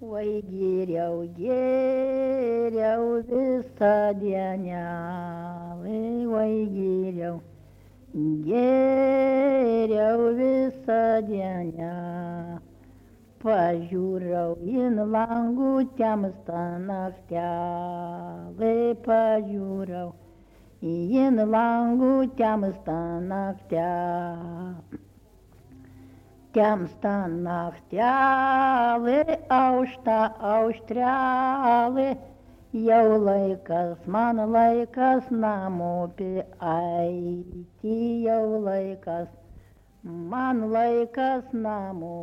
Vai geriau, geriau visą dienelį, vai geriau, geriau visą dieną. Pažiūrau in langų temsta naktelį, pažiūrau in langų temsta naktelį. Temsta naktelį, aušta auštrelį, jau laikas, man laikas namo eiti, jau laikas, man laikas namo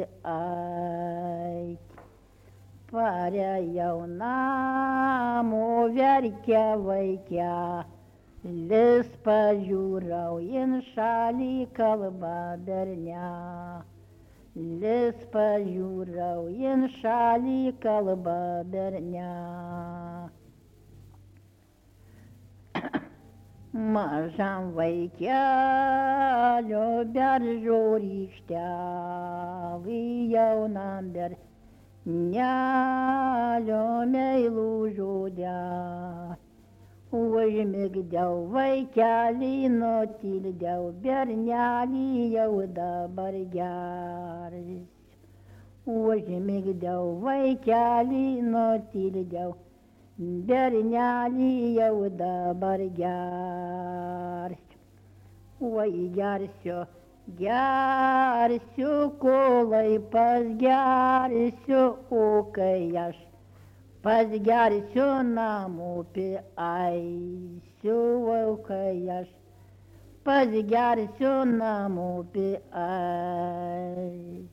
eiti. Parėjau namo, verkia vaikelis, pažiūrau in šalį kalba bernelis, pažiūrau in šalį kalba bernelis. Mažam vaikelio beržo rykštelį, jaunam bernelio meilužo žodelį. Užmigdžiau vaikelį, nutildžiau bernelį, jau dabar gersiu. Užmigdžiau vaikelį, nutildžiau bernelį, jau dabar gersiu. Oi gersiu, gersiu, kolai pasgersiu, o kai aš pasgersiu namo eisiu, o kai aš pasgersiu namo eisiu.